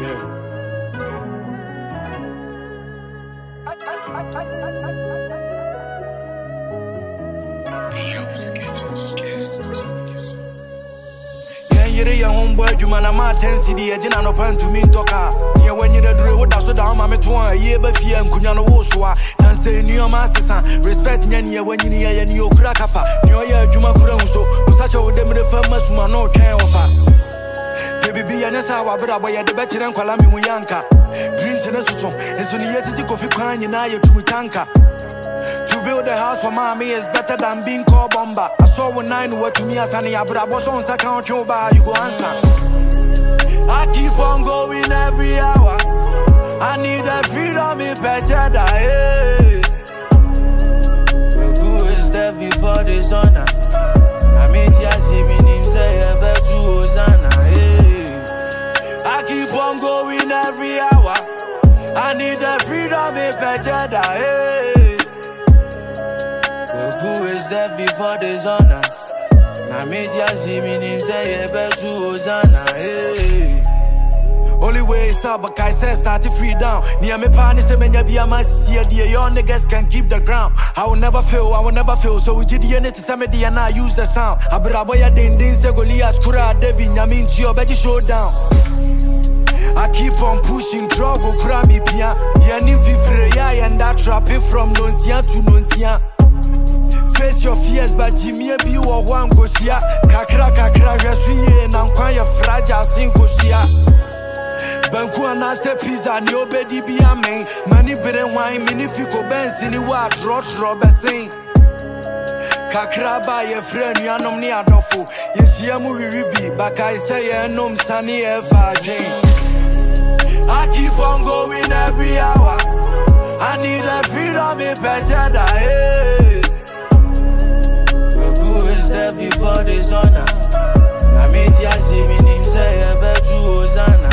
Yere ya homeboy juma na ma 10 cd agina no pan to me toka ye wanyi da dure wo da so da ma meto an ye ba fie nkunya no wo so a dan say ni o ma sesa respect nya ni ye wanyi ni ye ni okura kafa ni o ya juma kura hu so wo sa che wo dem de fa masuma no twen ofa bibi ya nesa wa bra boy de be kire nkwala mi hu yanka dreams na suso enso ni ye sisi kofi kwan nyina ye tumi tanka. To build a house for mommy is better than being called bomber. I saw one 9 what to me as an abra boss on second you go answer. I keep on going every hour. I need a freedom in better die. Well, who is there before the sun? I mean, see me name say a bet you Hosanna. I keep on going every hour. I need a freedom in better die. Who is there before the sun? I made ya see me name say a bet you Hosanna. Only way is up, but I said start to free down. Near me partner say menya be a man see dear young niggas can keep the ground. I will never fail, so we did the unit to somebody and I use the sound. Abraboya din say Goliath kura Devi nyamin to your beji showdown. I keep on pushing drug or crami pia. Yani vivre ya and that trapping from nonsia to nonsia. Face your fears, but Jimmy be or one go see. Kakra, Yasuye, and I'm quite a fragile single sia. Banku and I say pizza, no baby be a man. Money better wine, minifico bands in the watch, Robertson. Kakra by a friend, you are no near Dofo. Yes, you are movie be, but I say, I know Sunny FRJ. I keep on going every hour. I need a freedom in better die. There before the sun, I made ya see me name say a bet you Hosanna.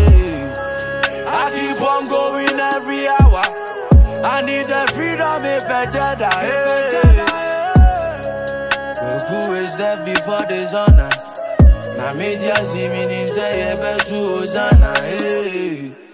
I keep on going every hour. I need the freedom in better die. Who is there before the sun? I made ya see me name say a bet you Hosanna.